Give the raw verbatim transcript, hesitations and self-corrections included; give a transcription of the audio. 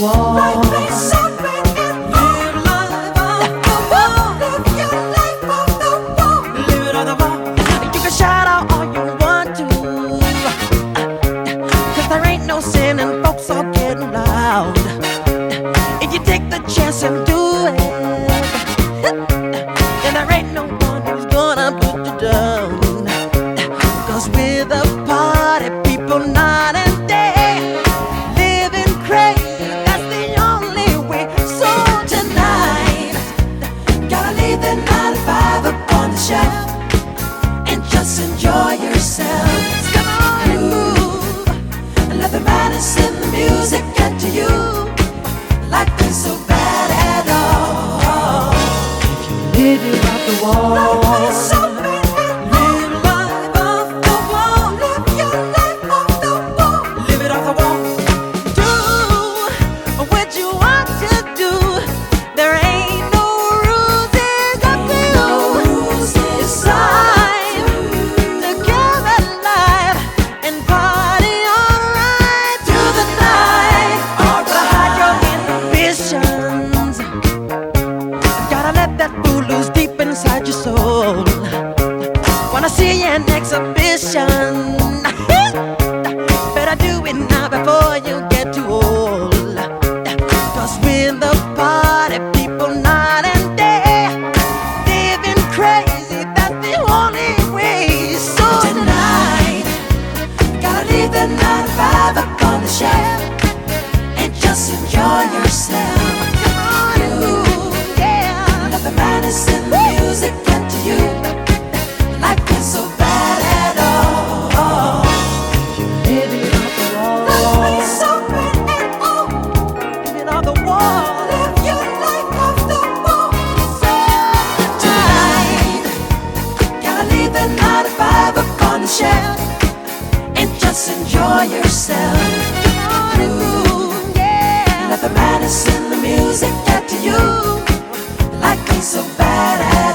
wall. Life is open and live life off the wall. Live your life off the wall. Live it on the wall. You can shout out all you want to, 'cause there ain't no sin and folks are getting loud. If you take the chance and do it, then there ain't no one who's gonna put you down. 'Cause we're the party people night and day, living crazy, that's the only way. So tonight, gotta leave the nine to five up on the shelf and just enjoy yourself. Come on and move, and let the madness in the music get to you. Life ain't so bad at all. Live it off the wall. Life is open and live life off the wall. Live your life off the wall. Live it off the wall. Do what you want to do. There ain't no rules, it's up to you. It's time to give it life and party alright through the night. Gotta hide your inhibitions. Gotta let that fool loose deep inside your soul. Wanna see an exhibition? Better do it now before you get too old. 'Cause we're the party people night and day, living crazy, that's the only way. So tonight, gotta leave the nine to five up on the shelf and just enjoy yourself. Come on and move, yeah. Let the madness in the music get to you. Life ain't so bad at all. Live it off the wall. Life is open and all. Live it on the wall. Live your life off the wall. So tonight, gotta leave the nine to five up on the shelf and just enjoy yourself. Come on and move, yeah. Let the madness in the music get to you. Life ain't so bad at